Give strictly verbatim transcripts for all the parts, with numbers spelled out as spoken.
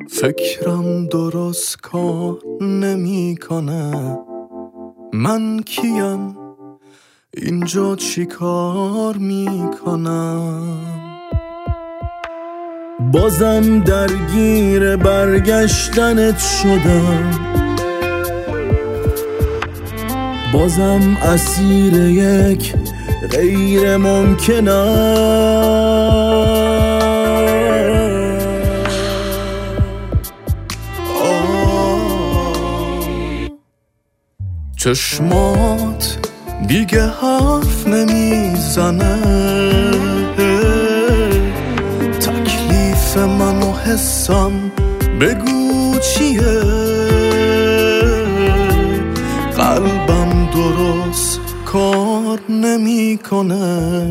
فکرم درست کار نمی کنه، من کیم اینجا چی کار می کنم؟ بازم درگیر برگشتنت شدم، بازم اسیر یک غیر ممکنم. چشمات دیگه حرف نمیزنه، تکلیف من و حسم بگو چیه؟ قلبم درست کار نمیکنه،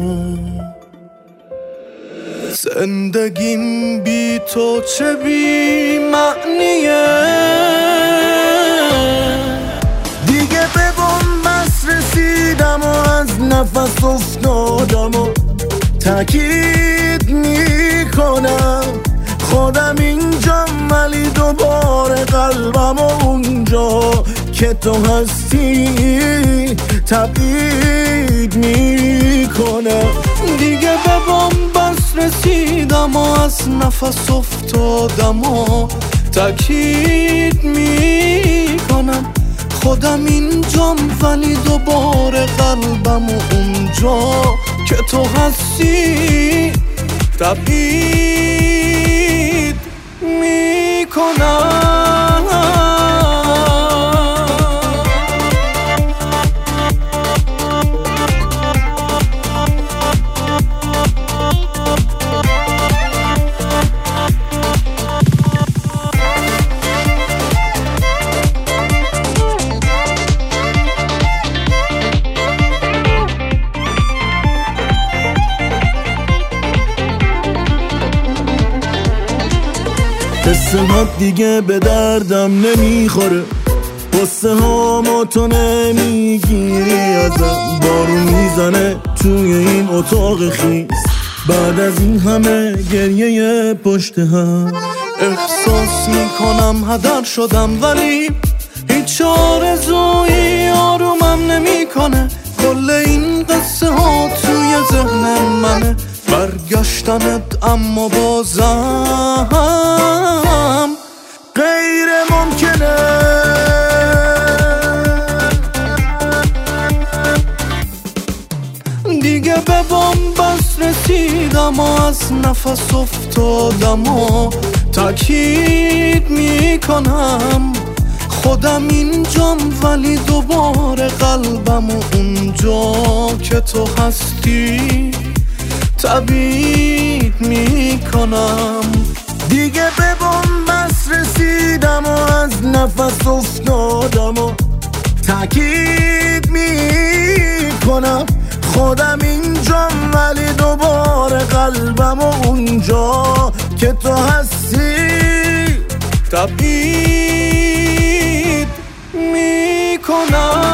زندگیم بی تو چه بی معنیه. دیگه به بنبست رسیدم و از نفس افتادم و تأکید میکنم خودم اینجا، ولی دوباره قلبم و اونجا که تو هستی تبعید میکنه. دیگه به بنبست رسیدم و از نفس افتادم و تأکید میکنم خودم اینجام، ولی دوباره قلبم و اونجا که تو هستی تبعید میکنم. قصه ها دیگه به دردم نمیخوره، قصه ها ما تو نمیگیری ازم. بارون میزنه توی این اتاق خیس، بعد از این همه گریه پشت هم. احساس میکنم هدر شدم، ولی هیچ آرزویی آرومم نمیکنه. کل این قصه ها توی ذهن منه، برگشتنت اما بازم غیر ممکنه. دیگه به بنبست رسیدم و از نفس افتادم و تأکید میکنم خودم اینجام، ولی دوباره قلبم و اونجا که تو هستی تبعید میکنم. دیگه به بنبست رسیدم و از نفس افتادم و تأکید میکنم خودم اینجام، ولی دوباره قلبم و اونجا که تو هستی تبعید میکنم.